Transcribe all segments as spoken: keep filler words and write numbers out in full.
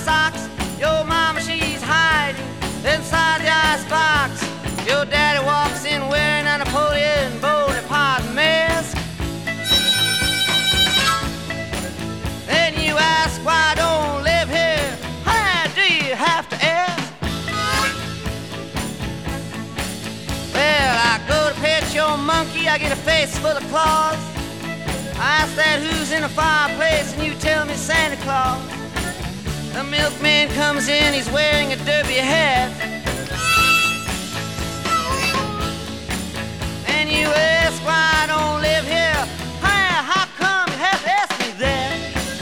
socks. Your mama, she's hiding inside the icebox. Your daddy walks in wearing a Napoleon Bonaparte mask. Then you ask why I don't live here. How do you have to ask? Well, I go to pet your monkey, I get a face full of claws. I ask that who's in the fireplace, and you tell me Santa Claus. The milkman comes in, he's wearing a derby hat. And you ask why I don't live here. Hey, how come you have to ask me that?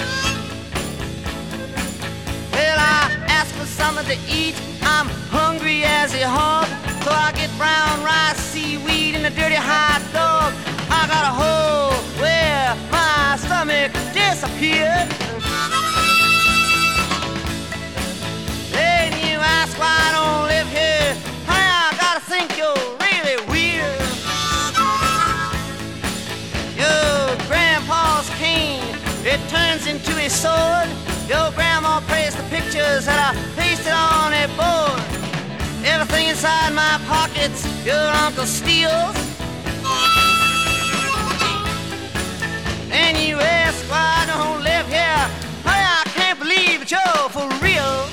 Well, I ask for something to eat, I'm hungry as a hog. So I get brown rice, seaweed, and a dirty hot dog. I got a hole where my stomach disappeared. Then you ask why I don't live here. Hey, I gotta think you're really weird. Your grandpa's cane, it turns into a sword. Your grandma praised the pictures that I pasted on a board. Everything inside my pockets, your uncle steals. And you ask why I don't live here. Hey, I can't believe it, you're for real.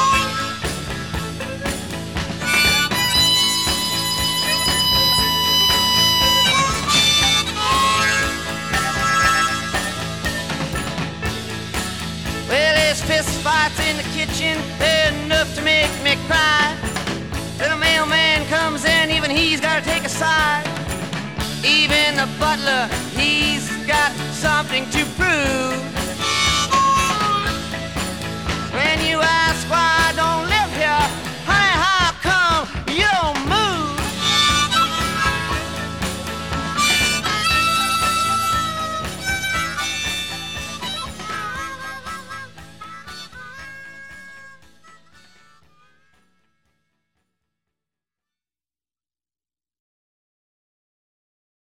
Well, there's fist fights in the kitchen, they're enough to make me cry. Then a mailman comes in, even he's gotta take a side. Even the butler, he's got something to prove.